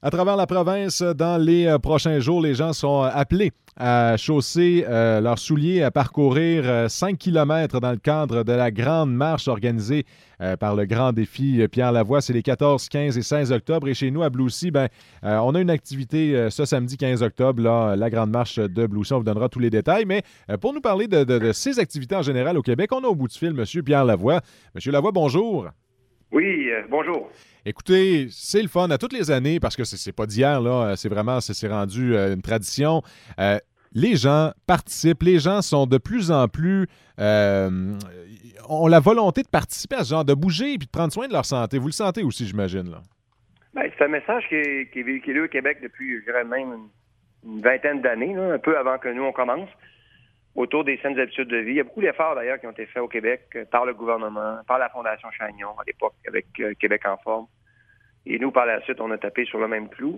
À travers la province, dans les prochains jours, les gens sont appelés à chausser leurs souliers, à parcourir 5 kilomètres dans le cadre de la grande marche organisée par le Grand Défi Pierre Lavoie. C'est les 14, 15 et 16 octobre. Et chez nous, à Bloussy, on a une activité ce samedi 15 octobre, là, la grande marche de Bloussy. On vous donnera tous les détails. Mais pour nous parler de ces activités en général au Québec, on a au bout du fil M. Pierre Lavoie. M. Lavoie, bonjour. Oui, bonjour. Écoutez, c'est le fun à toutes les années parce que c'est pas d'hier, là. C'est rendu une tradition. Les gens participent, les gens sont de plus en plus ont la volonté de participer à ce genre, de bouger et de prendre soin de leur santé. Vous le sentez aussi, j'imagine, là. Ben, c'est un message qui est véhiculé au Québec depuis, je dirais même, une vingtaine d'années, là, un peu avant que nous, on commence, autour des saines habitudes de vie. Il y a beaucoup d'efforts, d'ailleurs, qui ont été faits au Québec par le gouvernement, par la Fondation Chagnon, à l'époque, avec Québec en forme. Et nous, par la suite, on a tapé sur le même clou.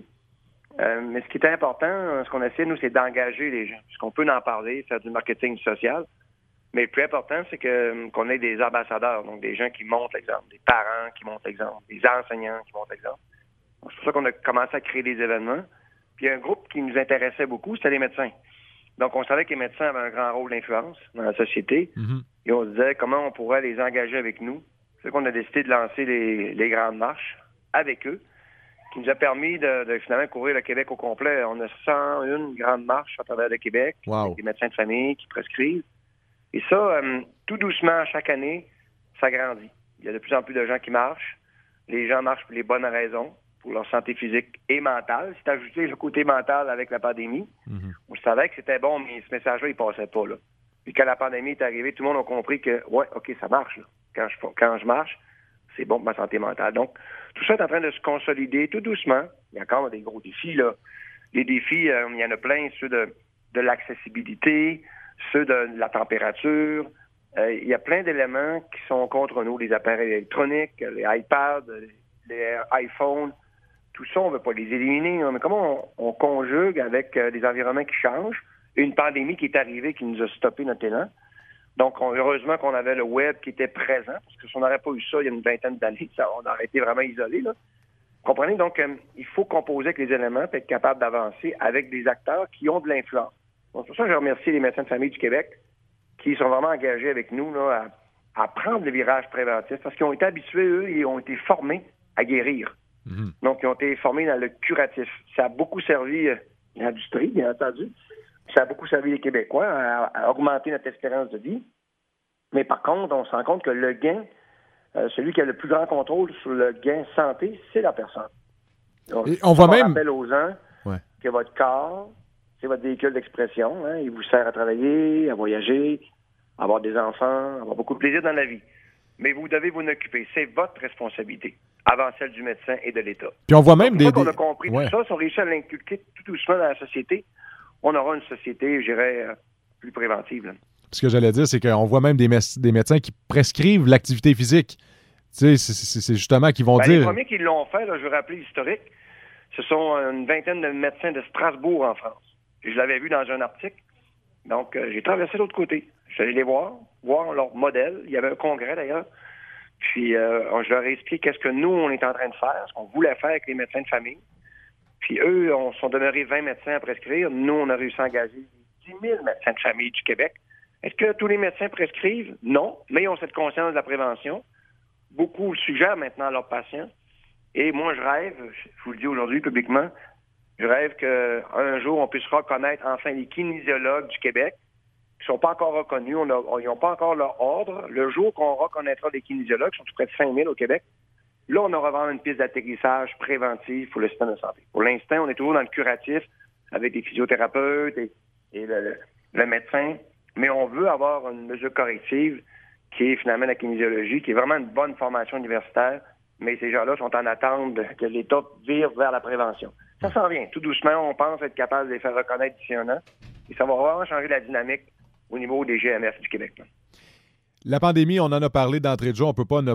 Mais ce qui est important, ce qu'on essaie, nous, c'est d'engager les gens. Puisqu'on peut en parler, faire du marketing social. Mais le plus important, c'est qu'on ait des ambassadeurs, donc des gens qui montrent l'exemple, des parents qui montrent l'exemple, des enseignants qui montrent l'exemple. C'est pour ça qu'on a commencé à créer des événements. Puis il y a un groupe qui nous intéressait beaucoup, c'était les médecins. Donc, on savait que les médecins avaient un grand rôle d'influence dans la société. Mm-hmm. Et on se disait comment on pourrait les engager avec nous. C'est qu'on a décidé de lancer les grandes marches avec eux, qui nous a permis de finalement courir le Québec au complet. On a 101 grandes marches à travers le Québec, wow, avec des médecins de famille qui prescrivent. Et ça, tout doucement, chaque année, ça grandit. Il y a de plus en plus de gens qui marchent. Les gens marchent pour les bonnes raisons, pour leur santé physique et mentale. C'est ajouté le côté mental avec la pandémie. Mm-hmm. On savait que c'était bon, mais ce message-là, il passait pas, là. Puis quand la pandémie est arrivée, tout le monde a compris que, ouais, OK, ça marche, là. Quand je marche, c'est bon pour ma santé mentale. Donc, tout ça est en train de se consolider tout doucement. Il y a encore des gros défis, là. Les défis, il y en a plein, ceux de l'accessibilité, ceux de la température. Il y a plein d'éléments qui sont contre nous, les appareils électroniques, les iPads, les iPhones. Tout ça, on ne veut pas les éliminer. Mais comment on conjugue avec des environnements qui changent, une pandémie qui est arrivée, qui nous a stoppé notre élan. Donc, heureusement qu'on avait le web qui était présent, parce que si on n'aurait pas eu ça il y a une vingtaine d'années, on aurait été vraiment isolés, là. Comprenez? Donc, il faut composer avec les éléments et être capable d'avancer avec des acteurs qui ont de l'influence. Donc, pour ça, je remercie les médecins de famille du Québec qui sont vraiment engagés avec nous là, à prendre le virage préventif parce qu'ils ont été habitués, eux, et ont été formés à guérir. Mm-hmm. Donc, ils ont été formés dans le curatif. Ça a beaucoup servi l'industrie, bien entendu. Ça a beaucoup servi les Québécois à augmenter notre espérance de vie. Mais par contre, on se rend compte que le gain, celui qui a le plus grand contrôle sur le gain santé, c'est la personne. Donc, on voit même... rappelle aux gens que votre corps, c'est votre véhicule d'expression. Hein, il vous sert à travailler, à voyager, à avoir des enfants, à avoir beaucoup de plaisir dans la vie. Mais vous devez vous en occuper. C'est votre responsabilité, avant celle du médecin et de l'État. Puis on voit même Donc, qu'on a compris tout ça, si on réussit à l'inculquer tout doucement dans la société, on aura une société, je dirais, plus préventive. Là. Ce que j'allais dire, c'est qu'on voit même des médecins qui prescrivent l'activité physique. Tu sais, c'est justement qu'ils vont dire... Les premiers qui l'ont fait, là, je veux rappeler l'historique, ce sont une vingtaine de médecins de Strasbourg en France. Je l'avais vu dans un article. Donc, j'ai traversé l'autre côté. Je suis allé les voir leur modèle. Il y avait un congrès, d'ailleurs. Puis, je leur ai expliqué qu'est-ce que nous, on est en train de faire, ce qu'on voulait faire avec les médecins de famille. Puis, eux, on sont demeurés 20 médecins à prescrire. Nous, on a réussi à engager 10 000 médecins de famille du Québec. Est-ce que tous les médecins prescrivent? Non, mais ils ont cette conscience de la prévention. Beaucoup suggèrent maintenant à leurs patients. Et moi, je rêve, je vous le dis aujourd'hui publiquement, je rêve qu'un jour, on puisse reconnaître enfin les kinésiologues du Québec qui ne sont pas encore reconnus. Ils n'ont pas encore leur ordre. Le jour qu'on reconnaîtra les kinésiologues, qui sont tout près de 5 000 au Québec, là, on aura vraiment une piste d'atterrissage préventive pour le système de santé. Pour l'instant, on est toujours dans le curatif avec des physiothérapeutes et le médecin, mais on veut avoir une mesure corrective qui est finalement la kinésiologie, qui est vraiment une bonne formation universitaire, mais ces gens-là sont en attente que l'État vire vers la prévention. Ça s'en vient. Tout doucement, on pense être capable de les faire reconnaître d'ici un an. Et ça va vraiment changer la dynamique au niveau des GMF du Québec. Là. La pandémie, on en a parlé d'entrée de jeu. On ne peut pas ne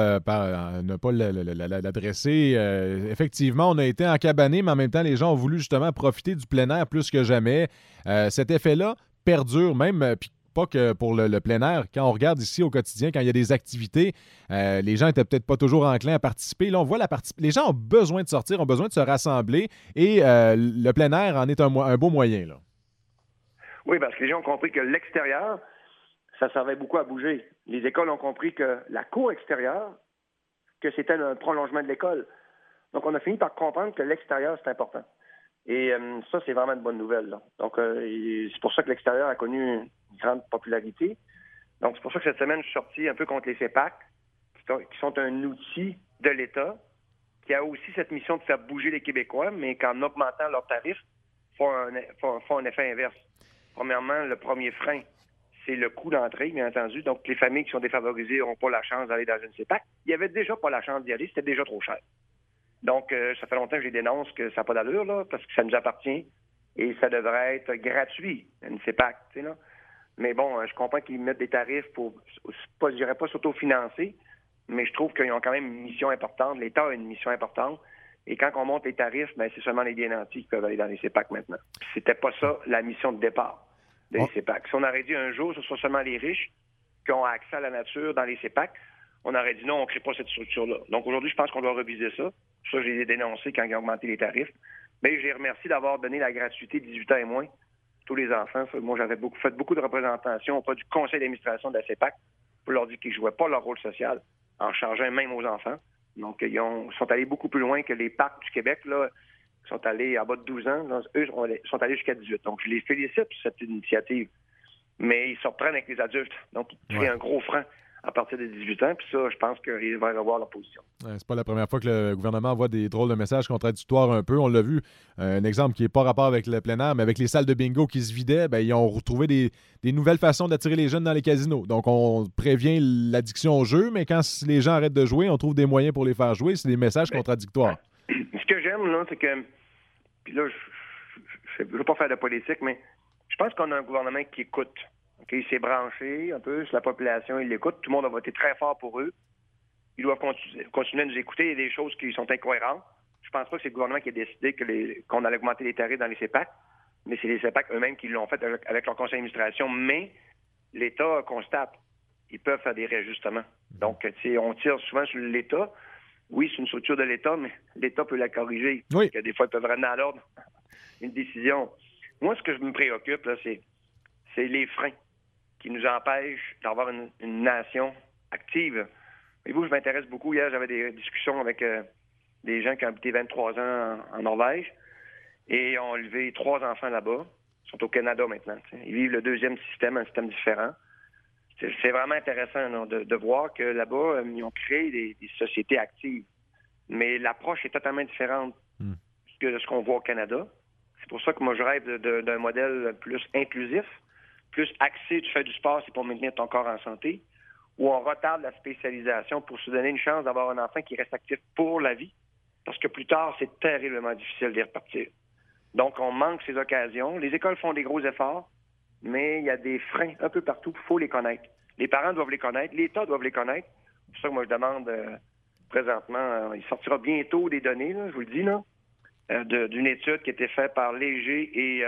pas l'adresser. Effectivement, on a été encabanés, mais en même temps, les gens ont voulu justement profiter du plein air plus que jamais. Cet effet-là perdure même. Puis pas que pour le plein air. Quand on regarde ici au quotidien, quand il y a des activités, les gens n'étaient peut-être pas toujours enclins à participer. Là, on voit les gens ont besoin de sortir, ont besoin de se rassembler et le plein air en est un beau moyen, là. Oui, parce que les gens ont compris que l'extérieur, ça servait beaucoup à bouger. Les écoles ont compris que la cour extérieure, que c'était un prolongement de l'école. Donc, on a fini par comprendre que l'extérieur, c'est important. Et ça, c'est vraiment une bonne nouvelle, là. Donc, c'est pour ça que l'extérieur a connu une grande popularité. Donc, c'est pour ça que cette semaine, je suis sorti un peu contre les CEPAC, qui sont un outil de l'État, qui a aussi cette mission de faire bouger les Québécois, mais qu'en augmentant leurs tarifs, font un effet inverse. Premièrement, le premier frein, c'est le coût d'entrée, bien entendu. Donc, les familles qui sont défavorisées n'auront pas la chance d'aller dans une CEPAC. Il n'y avait déjà pas la chance d'y aller, c'était déjà trop cher. Donc, ça fait longtemps que je les dénonce que ça n'a pas d'allure, là, parce que ça nous appartient et ça devrait être gratuit, une CEPAC, tu sais, là. Mais bon, je comprends qu'ils mettent des tarifs pour, je dirais pas s'autofinancer, mais je trouve qu'ils ont quand même une mission importante. L'État a une mission importante. Et quand on monte les tarifs, ben, c'est seulement les bien nantis qui peuvent aller dans les CEPAC maintenant. C'était pas ça la mission de départ des CEPAC. Si on aurait dit un jour, ce sont seulement les riches qui ont accès à la nature dans les CEPAC, on aurait dit non, on ne crée pas cette structure-là. Donc aujourd'hui, je pense qu'on doit reviser ça. Ça, je les ai dénoncés quand ils ont augmenté les tarifs. Mais je les remercie d'avoir donné la gratuité de 18 ans et moins à tous les enfants. Moi, j'avais fait beaucoup de représentations auprès du conseil d'administration de la CEPAC pour leur dire qu'ils ne jouaient pas leur rôle social en chargeant même aux enfants. Donc, ils sont allés beaucoup plus loin que les parcs du Québec, là, qui sont allés à bas de 12 ans. Donc, eux sont allés jusqu'à 18. Donc, je les félicite pour cette initiative. Mais ils se reprennent avec les adultes. Donc, ils créent un gros frein à partir de 18 ans. Puis ça, je pense qu'ils vont revoir leur position. C'est pas la première fois que le gouvernement envoie des drôles de messages contradictoires un peu. On l'a vu, un exemple qui n'est pas rapport avec le plein air, mais avec les salles de bingo qui se vidaient, ben, ils ont retrouvé des nouvelles façons d'attirer les jeunes dans les casinos. Donc, on prévient l'addiction au jeu, mais quand les gens arrêtent de jouer, on trouve des moyens pour les faire jouer. C'est des messages contradictoires. Ce que j'aime, là, c'est que... Puis là, je ne veux pas faire de politique, mais je pense qu'on a un gouvernement qui écoute. Okay? Il s'est branché un peu sur la population, il l'écoute. Tout le monde a voté très fort pour eux. Ils doivent continuer à nous écouter. Il y a des choses qui sont incohérentes. Je pense pas que c'est le gouvernement qui a décidé qu'on allait augmenter les tarifs dans les CEPAC, mais c'est les CEPAC eux-mêmes qui l'ont fait avec leur conseil d'administration. Mais l'État constate. Ils peuvent faire des réajustements. Donc, on tire souvent sur l'État. Oui, c'est une structure de l'État, mais l'État peut la corriger. Oui. Parce que des fois, ils peuvent ramener à l'ordre une décision. Moi, ce que je me préoccupe, là, c'est les freins qui nous empêchent d'avoir une nation active. Et vous, je m'intéresse beaucoup. Hier, j'avais des discussions avec des gens qui ont habité 23 ans en Norvège et ont élevé 3 enfants là-bas. Ils sont au Canada maintenant. T'sais. Ils vivent le deuxième système, un système différent. C'est vraiment intéressant là, de voir que là-bas, ils ont créé des sociétés actives. Mais l'approche est totalement différente de ce qu'on voit au Canada. C'est pour ça que moi, je rêve d'un modèle plus inclusif, plus axé, tu fais du sport, c'est pour maintenir ton corps en santé, où on retarde la spécialisation pour se donner une chance d'avoir un enfant qui reste actif pour la vie, parce que plus tard, c'est terriblement difficile d'y repartir. Donc, on manque ces occasions. Les écoles font des gros efforts, mais il y a des freins un peu partout, il faut les connaître. Les parents doivent les connaître, l'État doit les connaître. C'est pour ça que moi, je demande présentement, il sortira bientôt des données, là, je vous le dis, là, d'une étude qui a été faite par Léger et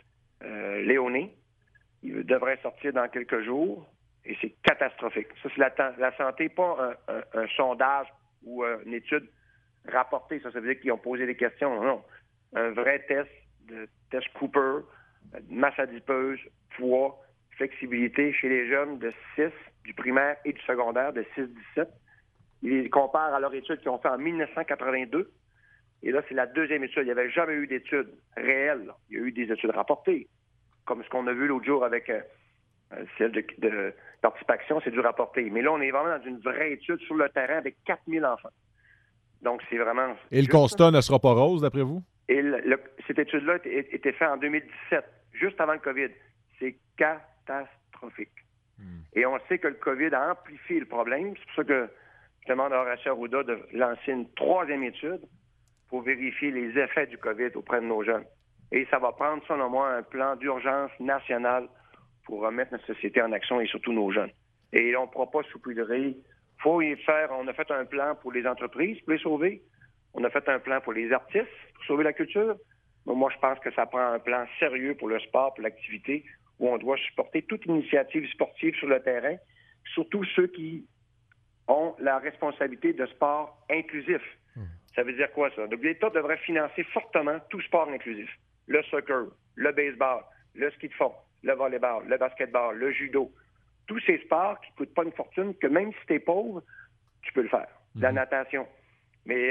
Léoné. Il devrait sortir dans quelques jours. Et c'est catastrophique. Ça, c'est la santé, pas un sondage ou une étude rapportée. Ça veut dire qu'ils ont posé des questions. Non. Un vrai test Cooper, masse adipeuse, poids, flexibilité chez les jeunes de 6, du primaire et du secondaire, de 6-17. Ils comparent à leur étude qu'ils ont fait en 1982. Et là, c'est la deuxième étude. Il n'y avait jamais eu d'études réelles. Il y a eu des études rapportées, comme ce qu'on a vu l'autre jour avec... celle de participation, c'est du rapporté. Mais là, on est vraiment dans une vraie étude sur le terrain avec 4000 enfants. Donc, c'est vraiment... Et le constat ne sera pas rose, d'après vous? Et cette étude-là a été faite en 2017, juste avant le COVID. C'est catastrophique. Et on sait que le COVID a amplifié le problème. C'est pour ça que je demande à Horacio Arruda de lancer une 3e étude pour vérifier les effets du COVID auprès de nos jeunes. Et ça va prendre, selon moi, un plan d'urgence national pour remettre notre société en action et surtout nos jeunes. Et on ne pourra pas saupoudrer. Faut y faire. On a fait un plan pour les entreprises pour les sauver. On a fait un plan pour les artistes pour sauver la culture. Mais moi, je pense que ça prend un plan sérieux pour le sport, pour l'activité, où on doit supporter toute initiative sportive sur le terrain, surtout ceux qui ont la responsabilité de sport inclusif. Ça veut dire quoi, ça? Donc, l'État devrait financer fortement tout sport inclusif. Le soccer, le baseball, le ski de fond, le volleyball, le basketball, le judo. Tous ces sports qui ne coûtent pas une fortune, que même si tu es pauvre, tu peux le faire. La natation. Mais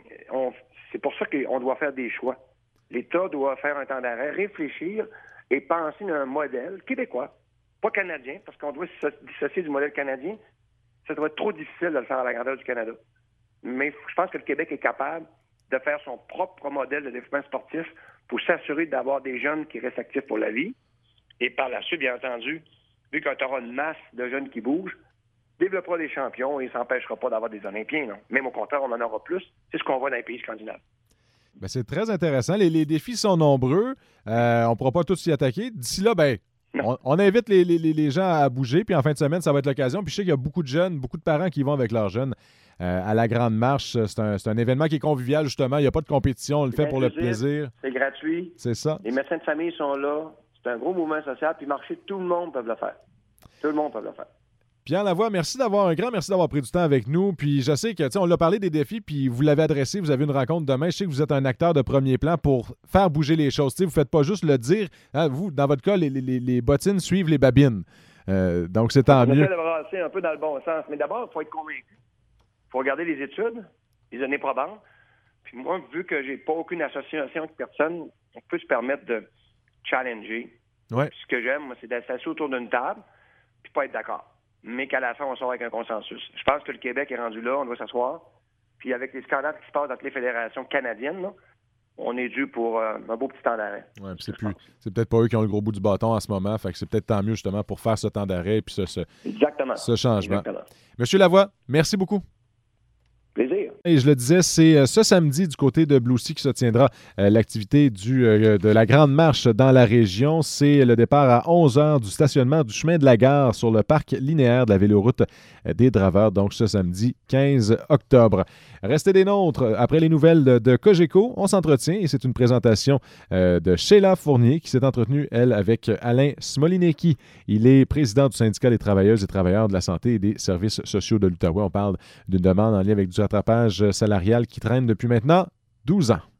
c'est pour ça qu'on doit faire des choix. L'État doit faire un temps d'arrêt, réfléchir et penser à un modèle québécois, pas canadien, parce qu'on doit se dissocier du modèle canadien. Ça doit être trop difficile de le faire à la grandeur du Canada. Mais je pense que le Québec est capable de faire son propre modèle de développement sportif pour s'assurer d'avoir des jeunes qui restent actifs pour la vie. Et par la suite, bien entendu, vu qu'on aura une masse de jeunes qui bougent, développera des champions et ne s'empêchera pas d'avoir des Olympiens. Non? Même au contraire, on en aura plus. C'est ce qu'on voit dans les pays scandinaves. Ben, c'est très intéressant. Les défis sont nombreux. On ne pourra pas tous s'y attaquer. D'ici là, on invite les gens à bouger. Puis en fin de semaine, ça va être l'occasion. Puis je sais qu'il y a beaucoup de jeunes, beaucoup de parents qui vont avec leurs jeunes à la Grande Marche. C'est un événement qui est convivial, justement. Il n'y a pas de compétition. On le fait pour le plaisir. C'est gratuit. C'est ça. Les médecins de famille sont là. C'est un gros mouvement social. Puis marcher, tout le monde peut le faire. Tout le monde peut le faire. Pierre Lavoie, merci d'avoir pris du temps avec nous. Puis je sais que, on l'a parlé des défis, puis vous l'avez adressé, vous avez une rencontre demain. Je sais que vous êtes un acteur de premier plan pour faire bouger les choses. Vous ne faites pas juste le dire. Hein, vous, dans votre cas, les bottines suivent les babines. Donc, c'est tant mieux. On essaie de brasser un peu dans le bon sens. Mais d'abord, il faut être convaincu. Il faut regarder les études, les données probantes. Puis moi, vu que j'ai pas aucune association avec personne, on peut se permettre de challenger. Ouais. Puis ce que j'aime, moi, c'est d'être assis autour d'une table puis pas être d'accord. Mais qu'à la fin, on sort avec un consensus. Je pense que le Québec est rendu là, on doit s'asseoir. Puis avec les scandales qui se passent dans toutes les fédérations canadiennes, là, on est dû pour un beau petit temps d'arrêt. Ouais, c'est peut-être pas eux qui ont le gros bout du bâton en ce moment, fait que c'est peut-être tant mieux justement pour faire ce temps d'arrêt et puis Exactement. ce changement. Exactement. Monsieur Lavoie, merci beaucoup. Plaisir. Et je le disais, c'est ce samedi du côté de Blue Sea qui se tiendra l'activité de la Grande Marche dans la région. C'est le départ à 11h du stationnement du chemin de la gare sur le parc linéaire de la véloroute des Draveurs, donc ce samedi 15 octobre. Restez des nôtres. Après les nouvelles de Cogeco, on s'entretient et c'est une présentation de Sheila Fournier qui s'est entretenue, elle, avec Alain Smolinecki. Il est président du syndicat des travailleuses et travailleurs de la santé et des services sociaux de l'Outaouais. On parle d'une demande en lien avec du rattrapage salarial qui traîne depuis maintenant 12 ans.